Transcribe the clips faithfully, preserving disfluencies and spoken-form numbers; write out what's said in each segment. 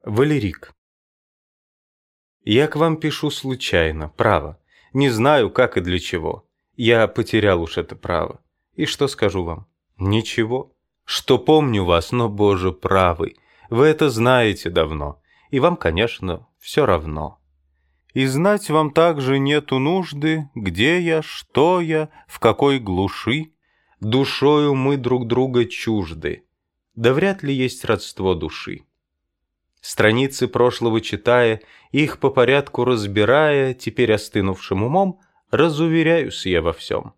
Валерик. Я к вам пишу случайно, право. Не знаю, как и для чего. Я потерял уж это право. И что скажу вам? Ничего. Что помню вас, но, Боже, правый. Вы это знаете давно. И вам, конечно, все равно. И знать вам также нету нужды, где я, что я, в какой глуши. Душою мы друг друга чужды. Да вряд ли есть родство души. Страницы прошлого читая, их по порядку разбирая, теперь остынувшим умом, разуверяюсь я во всем.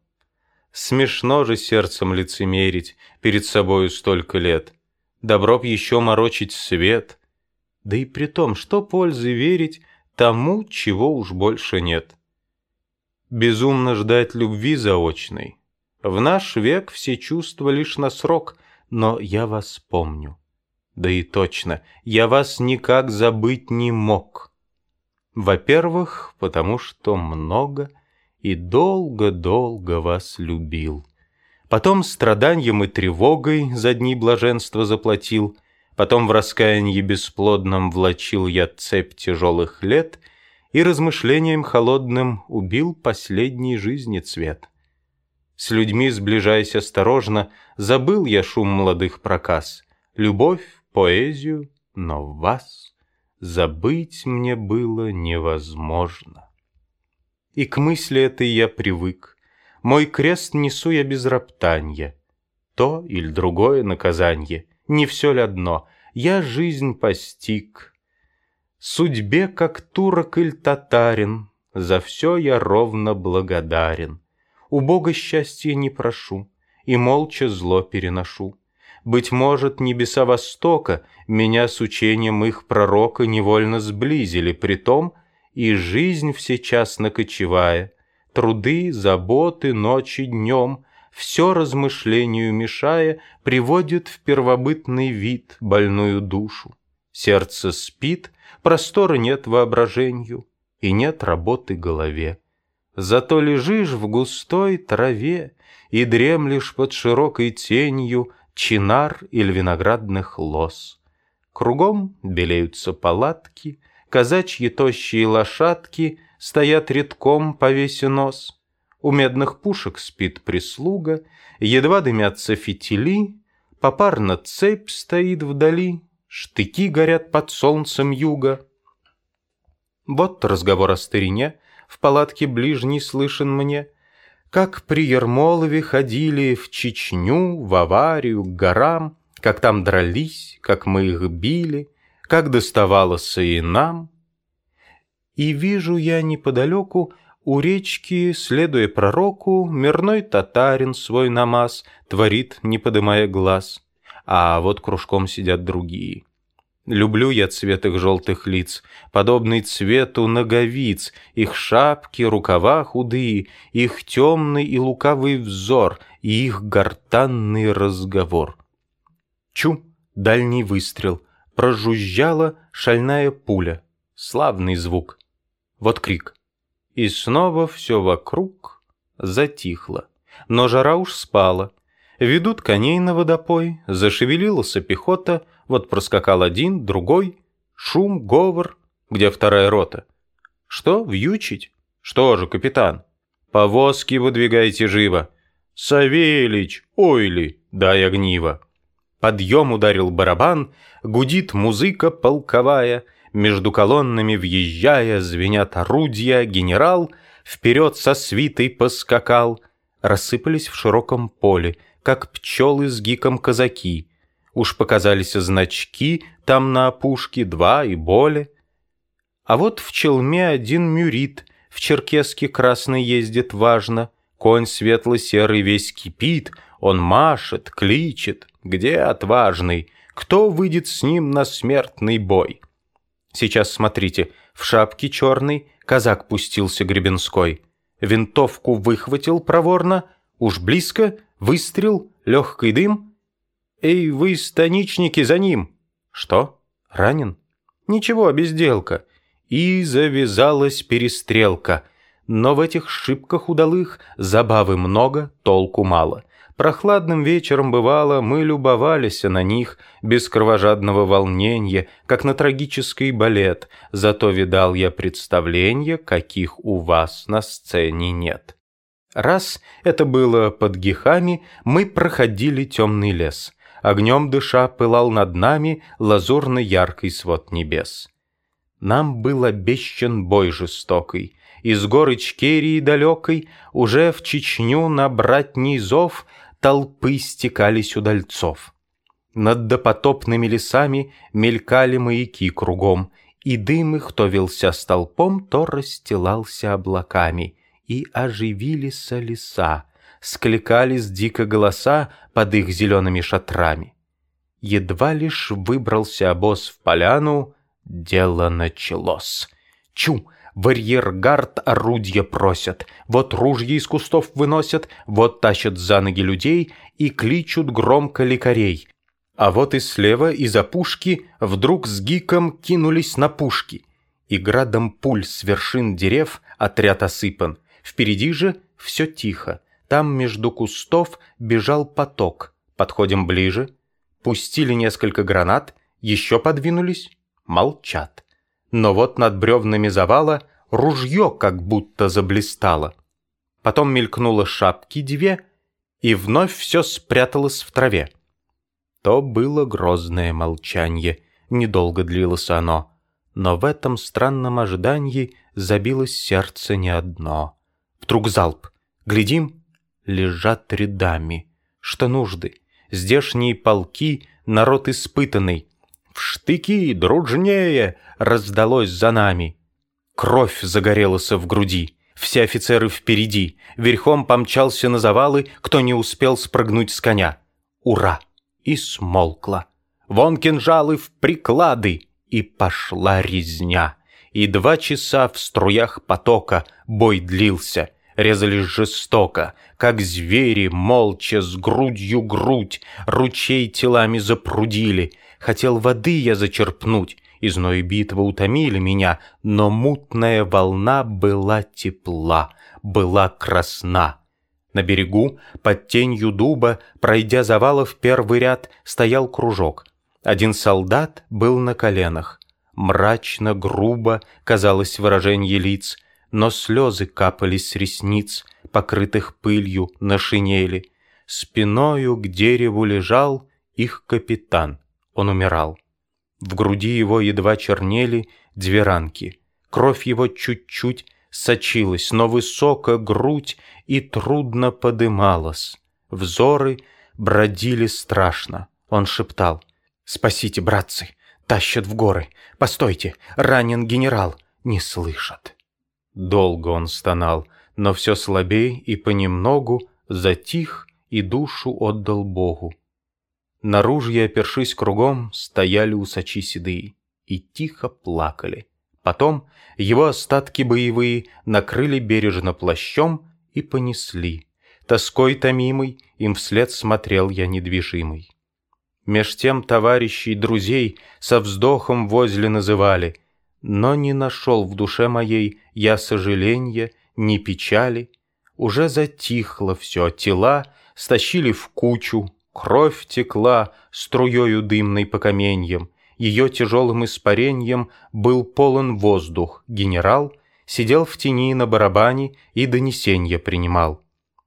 Смешно же сердцем лицемерить перед собою столько лет. Добро б еще морочить свет. Да и при том, что пользы верить тому, чего уж больше нет. Безумно ждать любви заочной. В наш век все чувства лишь на срок, но я вас помню. Да и точно, я вас никак забыть не мог. Во-первых, потому что много и долго-долго вас любил. Потом страданьем и тревогой за дни блаженства заплатил. Потом в раскаянии бесплодном влачил я цепь тяжелых лет и размышлением холодным убил последний жизни цвет. С людьми сближаясь осторожно, забыл я шум молодых проказ, любовь, поэзию, но вас забыть мне было невозможно. И к мысли этой я привык, мой крест несу я без роптанья. То или другое наказанье, не все ли одно, я жизнь постиг. Судьбе, как турок или татарин, за все я ровно благодарен. У Бога счастья не прошу и молча зло переношу. Быть может, небеса Востока меня с учением их пророка невольно сблизили, притом и жизнь всечасно кочевая, труды, заботы, ночи, днем, все размышлению мешая, приводит в первобытный вид больную душу. Сердце спит, простора нет воображению, и нет работы голове. Зато лежишь в густой траве и дремлешь под широкой тенью чинар или виноградных лоз. Кругом белеются палатки, казачьи тощие лошадки стоят редком, повеся нос. У медных пушек спит прислуга, едва дымятся фитили, попарно цепь стоит вдали, штыки горят под солнцем юга. Вот разговор о старине в палатке ближней слышен мне, как при Ермолове ходили в Чечню, в аварию, к горам, как там дрались, как мы их били, как доставалось и нам. И вижу я неподалеку у речки, следуя пророку, мирной татарин свой намаз творит, не подымая глаз, а вот кружком сидят другие. Люблю я цвет их желтых лиц, подобный цвету ноговиц, их шапки, рукава худые, их темный и лукавый взор и их гортанный разговор. Чу, дальний выстрел, прожужжала шальная пуля, славный звук. Вот крик. И снова все вокруг затихло, но жара уж спала. Ведут коней на водопой, зашевелилась пехота, вот проскакал один, другой, шум, говор, где вторая рота. Что, вьючить? Что же, капитан? Повозки выдвигайте живо. Савельич, ой ли, дай огниво. Подъем ударил барабан, гудит музыка полковая, между колоннами въезжая, звенят орудия, генерал вперед со свитой поскакал. Рассыпались в широком поле, как пчелы с гиком казаки. Уж показались значки, там на опушке два и более. А вот в челме один мюрит, в черкеске красный ездит важно, конь светло-серый весь кипит, он машет, кличет, где отважный, кто выйдет с ним на смертный бой. Сейчас смотрите, в шапке черной казак пустился гребенской, винтовку выхватил проворно, уж близко, выстрел, легкий дым. «Эй, вы, станичники, за ним!» «Что? Ранен?» «Ничего, безделка». И завязалась перестрелка. Но в этих шибках удалых забавы много, толку мало. Прохладным вечером, бывало, мы любовались на них без кровожадного волнения, как на трагический балет, зато видал я представления, каких у вас на сцене нет. Раз, это было под Гихами, мы проходили темный лес. Огнем дыша пылал над нами лазурно-яркий свод небес. Нам был обещан бой жестокий. Из горы Ичкерии далекой уже в Чечню на братний зов толпы стекались удальцов. Над допотопными лесами мелькали маяки кругом, и дым их то вился столпом, то расстилался облаками, и оживились леса, скликались дико голоса под их зелеными шатрами. Едва лишь выбрался обоз в поляну, дело началось. Чу! В арьергард орудья просят, вот ружья из кустов выносят, вот тащат за ноги людей и кличут громко лекарей. А вот и слева из-за пушки вдруг с гиком кинулись на пушки. И градом пуль с вершин дерев отряд осыпан. Впереди же все тихо, там между кустов бежал поток. Подходим ближе, пустили несколько гранат, еще подвинулись, молчат. Но вот над бревнами завала ружье как будто заблистало. Потом мелькнуло шапки две, и вновь все спряталось в траве. То было грозное молчанье, недолго длилось оно, но в этом странном ожидании забилось сердце не одно. Вдруг залп. Глядим, лежат рядами. Что нужды? Здешние полки, народ испытанный. «В штыки, дружнее!» раздалось за нами. Кровь загорелась в груди. Все офицеры впереди. Верхом помчался на завалы, кто не успел спрыгнуть с коня. Ура! И смолкла. Вон кинжалы в приклады. И пошла резня. И два часа в струях потока бой длился. Резались жестоко, как звери, молча, с грудью грудь, ручей телами запрудили. Хотел воды я зачерпнуть, и зной битвы утомили меня, но мутная волна была тепла, была красна. На берегу, под тенью дуба, пройдя завалов первый ряд, стоял кружок. Один солдат был на коленах. Мрачно, грубо казалось выражение лиц, но слезы капались с ресниц, покрытых пылью на шинели. Спиною к дереву лежал их капитан, он умирал. В груди его едва чернели две ранки. Кровь его чуть-чуть сочилась, но высоко грудь и трудно подымалась. Взоры бродили страшно. Он шептал: «Спасите, братцы, тащат в горы. Постойте, ранен генерал». Не слышат. Долго он стонал, но все слабей и понемногу затих и душу отдал Богу. На ружья, опершись кругом, стояли усачи седые и тихо плакали. Потом его остатки боевые накрыли бережно плащом и понесли. Тоской томимой им вслед смотрел я недвижимый. Меж тем товарищей, друзей со вздохом возле называли, но не нашел в душе моей я сожаления, ни печали. Уже затихло все, тела стащили в кучу, кровь текла струёю дымной по каменьям, ее тяжелым испареньем был полон воздух. Генерал сидел в тени на барабане и донесенья принимал.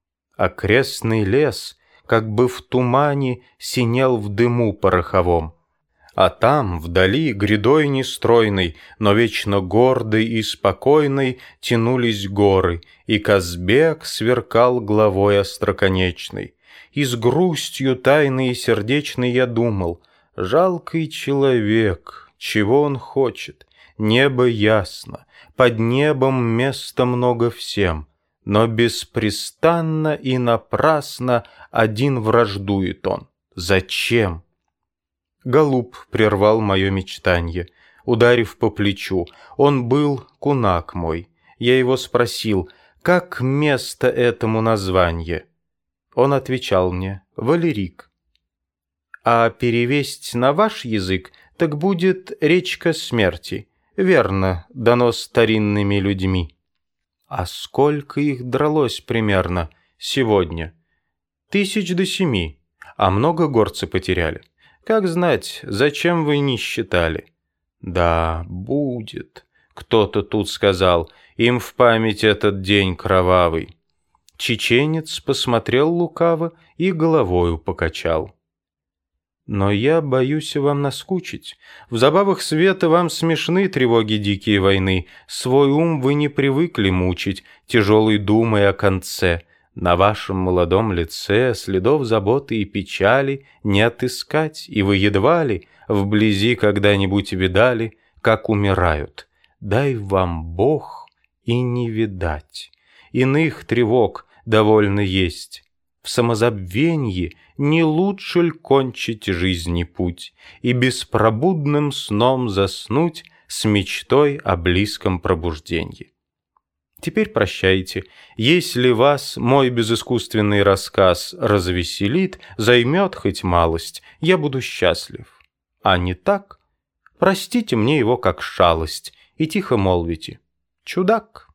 Окрестный лес, как бы в тумане, синел в дыму пороховом. А там, вдали, грядой нестройной, но вечно гордой и спокойной, тянулись горы, и Казбек сверкал главой остроконечной. И с грустью тайной и сердечной я думал: жалкий человек, чего он хочет? Небо ясно, под небом места много всем, но беспрестанно и напрасно один враждует он. Зачем? Голуб прервал мое мечтанье, ударив по плечу. Он был кунак мой. Я его спросил, как место этому название? Он отвечал мне: Валерик. А перевесть на ваш язык, так будет речка смерти. Верно, дано старинными людьми. А сколько их дралось примерно сегодня? Тысяч до семи, а много горцы потеряли. Как знать, зачем вы не считали? Да, будет, кто-то тут сказал, им в память этот день кровавый. Чеченец посмотрел лукаво и головою покачал. Но я боюсь вам наскучить. В забавах света вам смешны тревоги дикие войны. Свой ум вы не привыкли мучить тяжелой думой о конце. На вашем молодом лице следов заботы и печали не отыскать, и вы едва ли вблизи когда-нибудь видали, как умирают. Дай вам Бог и не видать. Иных тревог довольно есть. В самозабвенье не лучше ль кончить жизни путь и беспробудным сном заснуть с мечтой о близком пробуждении. Теперь прощайте, если вас мой безыскусственный рассказ развеселит, займет хоть малость, я буду счастлив. А не так, простите мне его как шалость и тихо молвите: чудак.